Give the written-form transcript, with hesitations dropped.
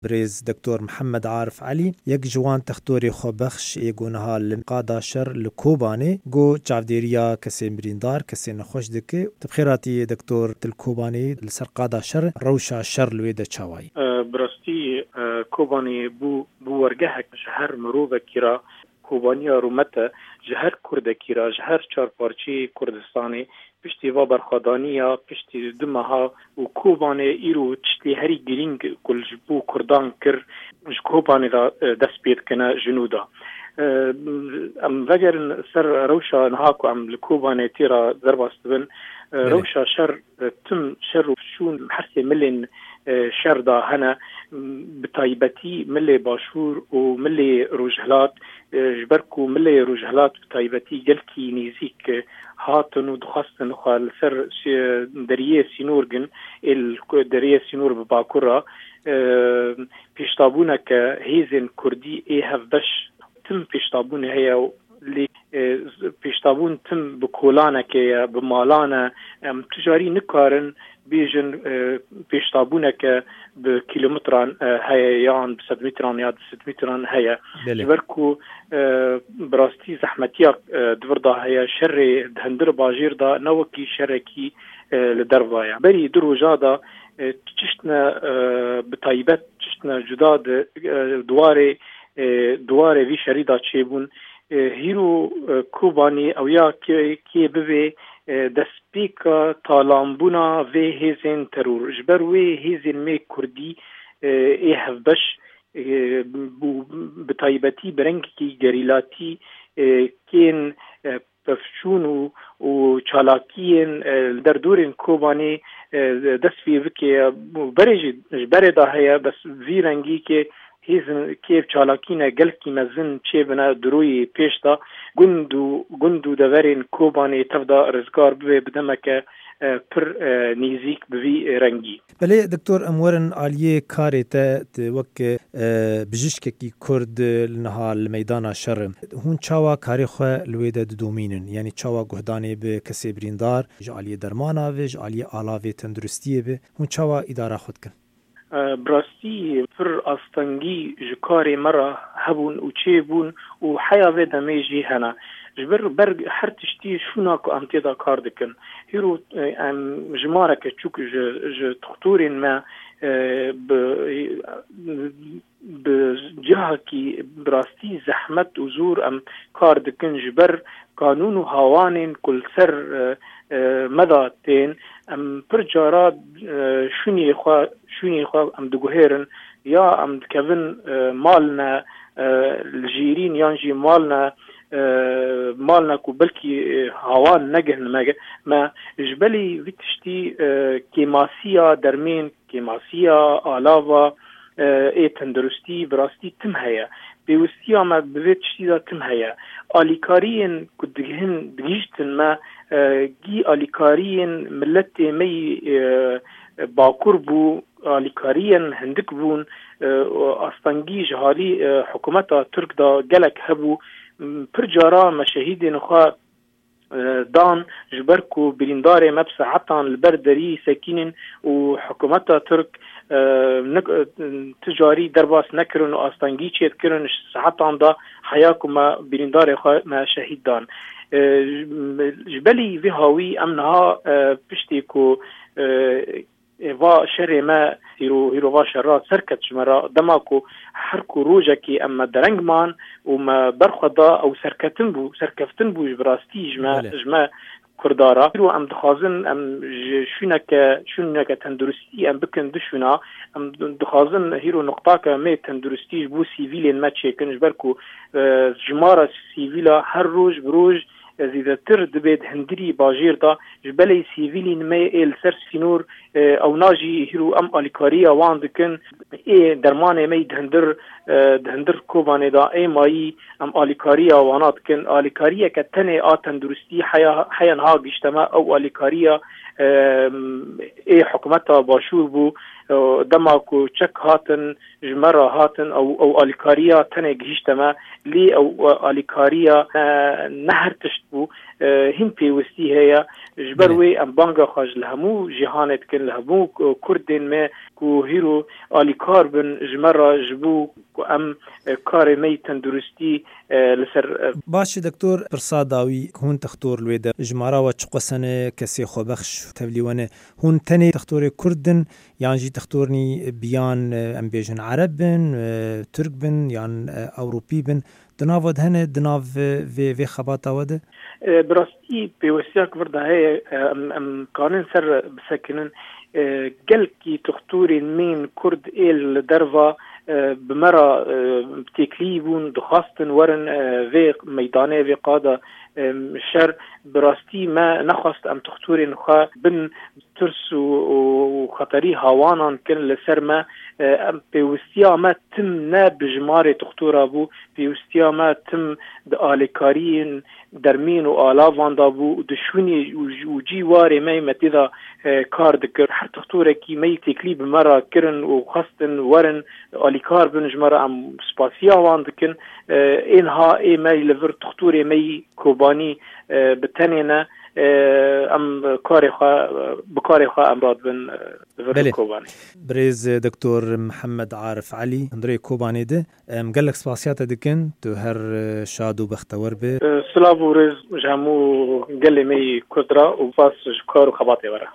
بريز دكتور محمد عارف علي يك جوان تختوري خو بخش يقونها لقادا شر لكوباني جو جافديريا كسي مريندار كسي نخوش دكي تبخيراتي دكتور تلكوباني لسر قادا شر روشا شر لويدا تشاواي برستي كوباني بو ورقهك شهر مروبة كرا کوبانیا رومته جهر کرد کیرا جهر چار پارچی کردستانی پشتی و برخوادانیا پشتی دمها و کوبانه ایرو چتی هری گرینگ کل جبو کردان کر کوبانه دا دست بید کنه جنودا ام وگر سر روشا نهاکو ام لکوبانه تیرا درباست بن روشا شر تم شر شون حرسي ملين شر دا هنا بتايبتي ملي باشور وملي روجهلات جبركو ملي روجهلات بتايبتي جلكي نيزيك هاتن ودخستن خال سر دريه سينورجن الدريه سينور بباكورا بيشتابونا كهيزن كردي ايه هفبش تم بيشتابونا هي اللي بيشتابون تم بكولانا كي بمالانا تجاري نكارن بيجن بيشتابونك بكيلومتران هيا يان ب7 متران يا 6 متران هيا بركو براستي زحمتيا دوردا هيا شر دهندر باجير دا نوكي شركي لدربايا بري دروجادا تشتنا بطيبت تشتنا جداد دواري في شريدا تشيبون هيرو كوباني او يا كي ببي دسبيكا طالامبونا في هيزن ترور جبروي هيزن مي كردي ايه بش بطيبتي برنكي جريلاتي كين بفشون وشالاكين دردورين كوباني دسفي بكي بردا هيا بس في رنگي كي هیزن کیف چالاکینه گلکی مزن چه بنا دروی پیش دا گندو دورین کوبانی تفدا رزگار بدمک پر نیزیک بوی رنگی. بله دکتور امورن عالیه کاری تا وک بجشکی کرد لنها المیدان شرم هون چاوا کاری خو لویده دومینن یعنی چاوا گهدانی به کسی بریندار جعالی درمانا و جعالی آلاوی تندرستیه به هون چاوا اداره خود کن. براستی فر استنگی جکاری مرا هبون و چه بون و حیاوه دمیجی هنه جبر برگ هر تشتی شوناکو امتیدا کار دکن هیرو جماره که چوک تختورین ما بجهه کی براستی زحمت و زور ام کار دکن جبر قانون و هوانین کل سر مداتین ام پر جارات شونی خوا ام دگوهرن یا ام دکوین مالنا الجيرين يانجي مالنا کو بلکی هوان نگهن ما جبلی ویتشتی کیماسیا درمین کیماسیا آلاوا ای تندرستی براستی تم هیا بیوستی آمد بویتشتی دا تم هیا آلیکارین کو دگیشتن ما گی آلیکارین ملت می باکور بو آلیکارین هندک بون استنگی جهالی حکومتا ترک دا گلک هبو پر جارا مشاهید نخوا دان جبركو بریندار مبس عطان البردري ساكنين وحكومتا ترك تجاري درباس نكرن واستنجي تشيت كرن عطان دا حياكم بریندار ما شهيد دان جبلي فيهاوي امنها بشتيكو و شر ما هيرو و شرات سركت شمرا دماكو حركو روجكي اما درنگمان وما برخدا او سركفتن بو براستي جما كردارا هيرو ام دخازن ام شونك تندرستي ام بكن دشونا ام دخازن هيرو نقطاك مي تندرستي بو سيفيلين ما تشيكن جبركو جمارة سيفيلا هر روج بروج زیده تر دبید هندری باجیر دا جبلی سیویلین می ایل سر سینور او ناجی هیرو ام آلیکاری وان دکن ای درمان می دهندر کوبانه دا ای مایی ام آلیکاری وانات کن آلیکاری که تنه آتن درستی حیان ها گشتما او آلیکاری ای حکومتا باشور بو دماکو چک هاتن جمرا هاتن او آلیکاریا تنه گشتما لی او آلیکاریا نهر تشت بو هم پیوستی هیا جبروی ام بانگا خاج لهمو جهانت کن کردین لهبو کردین ما کو هیرو آلیکار بن جمرا جبو کو ام کار می تندرستی لسر باش دکتور پرساداوی هون تختور لویده جمارا و چقسنه کسی خوبخش تبلیونه هون تنی تختور کردن یان جی تختورنی بیان ام بیجن عرب بن ترک بن یان اوروپی بن دناود هنه دناو و خباتا وده براستی پیوستیاک ورده هی ام کانن سر بسکنن گل کی تختوری مین کرد ایل دروا بمرا تکلیبون دخواستن ورن و میدانه و قاده شر براستی ما نخواست ام تختوری نخوا بن ترس و خطری هوانان کن لسر ما پیوستیا ما تم نه بجمار تختورا بو پیوستیا ما تم د آلیکارین درمین و آلاوان دا بو دشونی و جیواری می متیدا کار دکر هر تختوره کی می تکلیب مرا کرن و خواستن ورن آلیکار بنجمرا ام سپاسیا وان دکن اینها ای می لور تختوره می کوبانی بتنینه ام بکاری خواه امراد بن ورد کوبانی بريز دكتور محمد عارف علي اندري كوباني ده مقلق سباسيات دكن تو هر شادو بختور به سلام ورز جامو قال لي مي كدرة وفاس شكار وخباطي ورا